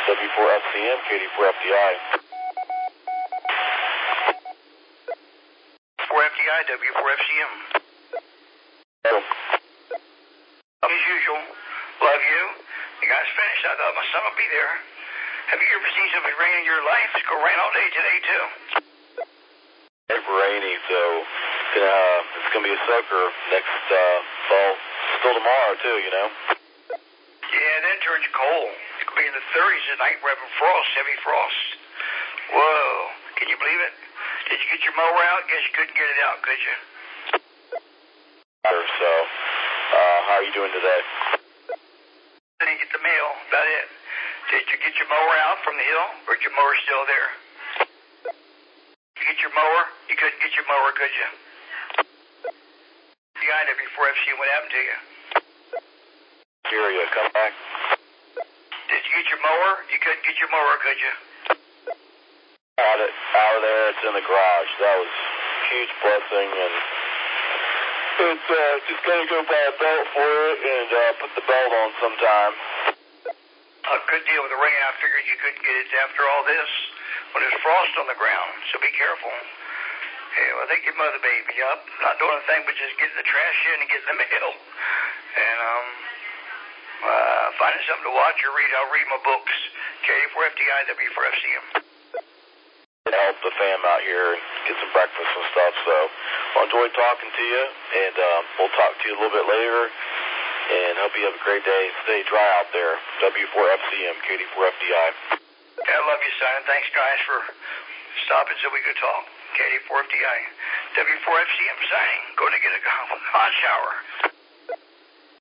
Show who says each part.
Speaker 1: W4FCM, KD4FDI.
Speaker 2: 4FDI, W4FCM.
Speaker 1: Oh.
Speaker 2: As usual, love you. You guys finished. I thought my son would be there. Have you ever seen so much rain in your life? It's going to rain all day today, too.
Speaker 1: It's rainy, so it's going to be a soaker next fall. Still tomorrow, too, you know?
Speaker 2: Yeah, then it turns cold. It's going to be in the 30s tonight. We're having frost, heavy frost. Whoa. Can you believe it? Did you get your mower out? Guess you couldn't get it out, could you?
Speaker 1: So, how are you doing today?
Speaker 2: Didn't get the mail. About it. Did you get your mower out from the hill, or is your mower still there? You get your mower? You couldn't get your mower, could you? The IW4FC, what happened to you?
Speaker 1: Hear you. Come back.
Speaker 2: Did you get your mower? You couldn't get your mower, could you?
Speaker 1: Out of there. It's in the garage. That was a huge blessing, and it's just going to go buy a belt for it and put the belt on sometime.
Speaker 2: A good deal with the rain. I figured you couldn't get it after all this when there's frost on the ground, so be careful. Hey, well, I think your mother baby up, not doing a thing but just getting the trash in and getting the mail. And, finding something to watch or read. I'll read my books. KD4FDI, W4FCM.
Speaker 1: Help the fam out here and get some breakfast and stuff, so I enjoyed talking to you, and we'll talk to you a little bit later, and hope you have a great day. Stay dry out there. W4FCM, KD4FDI.
Speaker 2: I love you, son. Thanks, guys, for stopping so we could talk. KD4FDI. W4FCM signing. Going to get a hot shower.